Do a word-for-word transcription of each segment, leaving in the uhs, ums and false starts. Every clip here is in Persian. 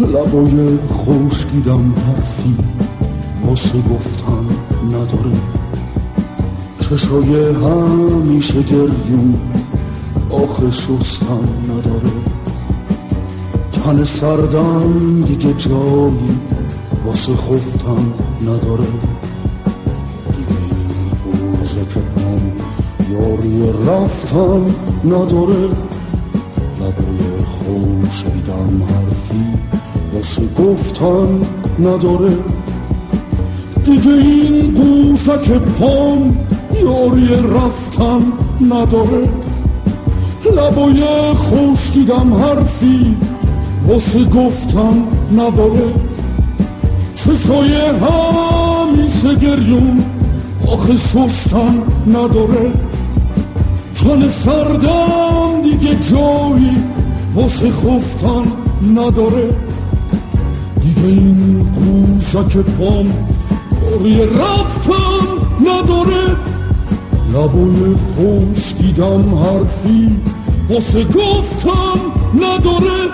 لبای خشکیدم حرفی واسه گفتن نداره، چشای همیشه گریون آخه شستن نداره، تن سردم دیگه جایی واسه خفتن نداره، دیگه این روزه که من یاری رفتن نداره، لبای خشکیدم حرفی واسه گفتن نداره، دیگه این قوزک پام یاری رفتن نداره، لبای خشکیدم حرفی واسه گفتن نداره، چشای همیشه گریون آخه شستن نداره، تن سردم دیگه جایی واسه خفتن نداره، دیگه این قوزک پام یاری رفتن نداره، لبای خشکیدم حرفی واسه گفتن نداره.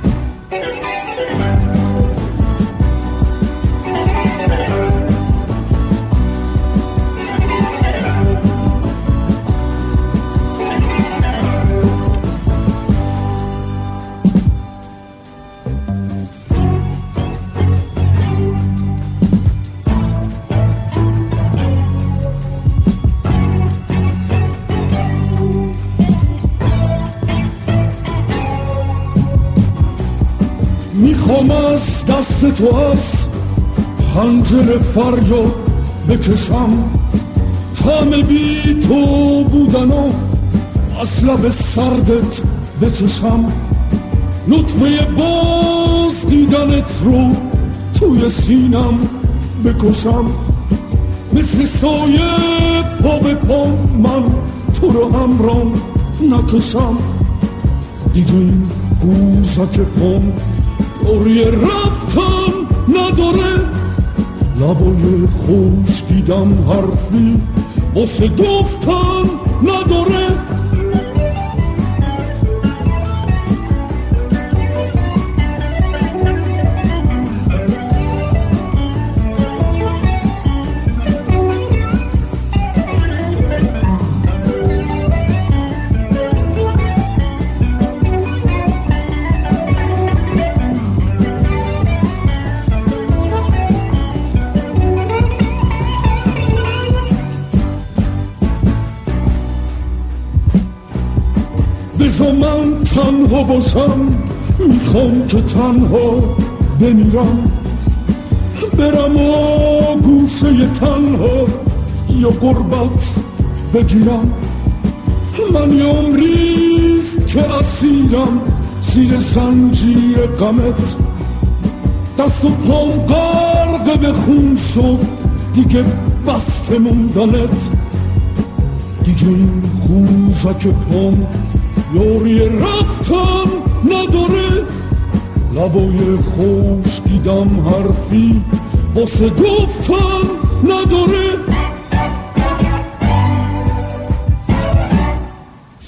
میخوام از دست تو از پنجره فریاد بکشم، طعم بی تو بودن و از لب سردت بچشم، نطفه باز دیدنت رو توی سینم بکشم، مثل سایه پا به پا من تو رو همراه نکشم، دیگه این قوزک پام یاری رفتن نداره، لبای خشکیدم حرفی واسه گفتن نداره، بذار من تنها باشم، میخوام که تنها بمیرم، برم و گوشه تنها یا غربت بگیرم، من یه عمریست که اسیرم زیر زنجیر غمت، دست و پام غرق به خون شد دیگه بسته موندنت، دیگه این قوزک پام یاری رفتن نداره، لبای خشکیدم حرفی واسه گفتن نداره.